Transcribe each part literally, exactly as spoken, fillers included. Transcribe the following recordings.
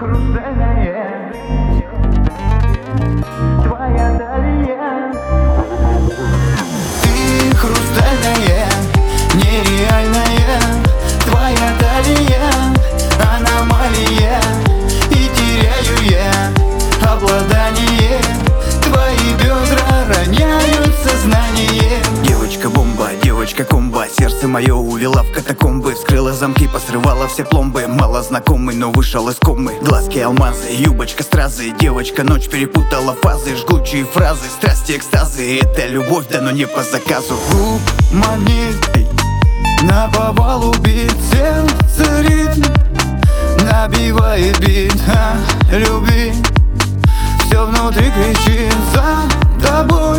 хрустальная, твоя далья. Ты хрустальная, нереальная, твоя далья, аномалия. И теряю я обладание, твои бедра роняют сознание. Девочка-бомба, девочка-комба, сердце мое увела в катакомбы. Вскрыла замки, посрывала все пломбы. Мало знакомый, но вышел из комы. Глазки алмазы, юбочка стразы. Девочка ночь перепутала фазы. Жгучие фразы, страсти, экстазы. Это любовь, да но не по заказу. Губ магнит, на повалу бит, сердце ритм набивает бит, а, люби. Все внутри кричит за тобой,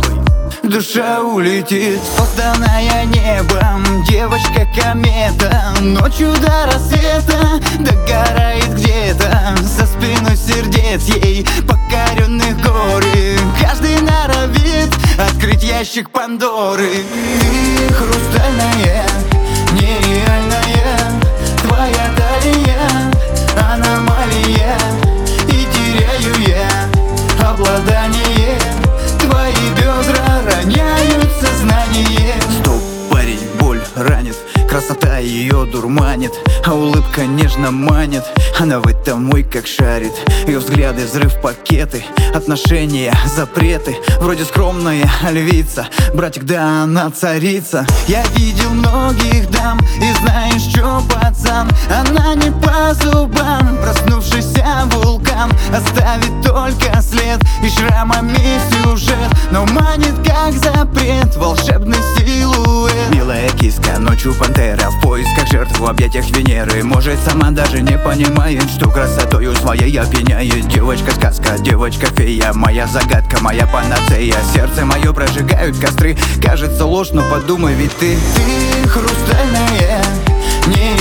душа улетит. Созданная небом, девочка-комета, ночью до рассвета догорает где-то за спиной сердец ей покоренных горе. Каждый норовит открыть ящик Пандоры. Ты хрустальная, нереальная, твоя далья, аномалия. И теряю я обладание, твои бедра роняют сознание. Стоп, парень, боль ранит, красота ее дурманит, а улыбка нежно манит. Она в этом мой как шарит. Ее взгляды взрыв пакеты, отношения запреты. Вроде скромная львица, братик, да она царица. Я видел многих дам, и знаешь что, пацан, она не по зубам. Проснувшийся вулкан оставит только след и шрамами сюжет, но манит как запрет волшебный силуэт. Милая киска, ночью пантера, в поисках жертв в объятиях Венеры. Может, сама даже не понимает, что красотою своей опьяняет. Девочка-сказка, девочка-фея, моя загадка, моя панацея. Сердце мое прожигают костры, кажется ложь, но подумай, ведь ты Ты хрустальная, не